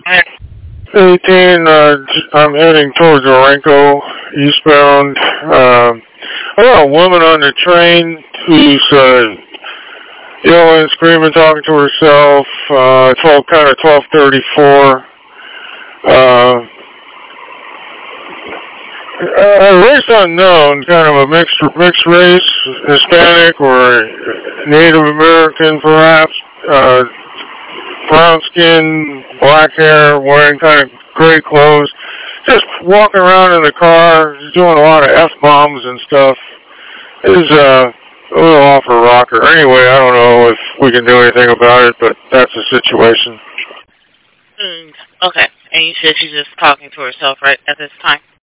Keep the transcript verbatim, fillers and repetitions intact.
eighteen, uh, I'm heading towards Orenco, eastbound. Um, I got a woman on the train who's uh, yelling, screaming, talking to herself. Uh, twelve, kind of twelve thirty-four. Uh, a race unknown, kind of a mixed mixed race, Hispanic or Native American, perhaps. Uh, brown skin, black hair, wearing kind of gray clothes, just walking around in the car, doing a lot of F-bombs and stuff. It was uh, a little off a rocker. Anyway, I don't know if we can do anything about it, but that's the situation. Mm, okay. And you said she's just talking to herself right at this time?